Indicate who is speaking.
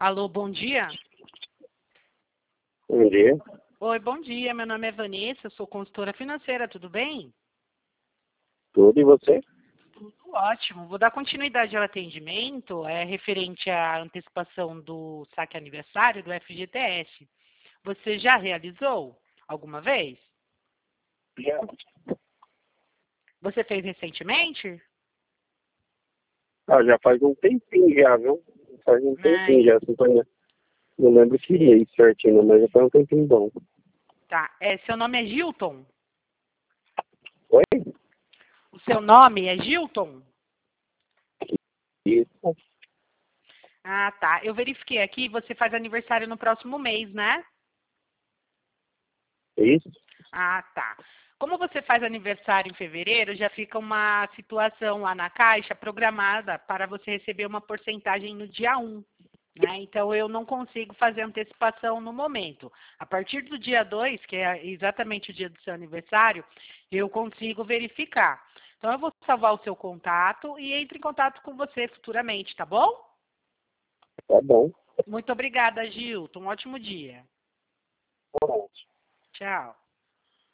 Speaker 1: Alô, bom dia.
Speaker 2: Bom dia.
Speaker 1: Oi, bom dia. Meu nome é Vanessa, eu sou consultora financeira, tudo bem?
Speaker 2: Tudo e você?
Speaker 1: Tudo ótimo. Vou dar continuidade ao atendimento, referente à antecipação do saque aniversário do FGTS. Você já realizou alguma vez?
Speaker 2: Já.
Speaker 1: Você fez recentemente?
Speaker 2: Já faz um tempinho já, viu? Faz um tempinho
Speaker 1: Ai,
Speaker 2: já, assim, não lembro que dia isso certinho, mas já faz um tempinho bom.
Speaker 1: tá. Seu nome é Gilton?
Speaker 2: Oi?
Speaker 1: O seu nome é Gilton?
Speaker 2: Isso.
Speaker 1: Ah, tá. Eu verifiquei aqui, você faz aniversário no próximo mês, né?
Speaker 2: Isso?
Speaker 1: Ah, tá. Como você faz aniversário em fevereiro, já fica uma situação lá na Caixa programada para você receber uma porcentagem no dia 1, né? Então, eu não consigo fazer antecipação no momento. A partir do dia 2, que é exatamente o dia do seu aniversário, eu consigo verificar. Então, eu vou salvar o seu contato e entre em contato com você futuramente, tá bom?
Speaker 2: Tá bom.
Speaker 1: Muito obrigada, Gilton. Um ótimo dia.
Speaker 2: Tá bom.
Speaker 1: Tchau.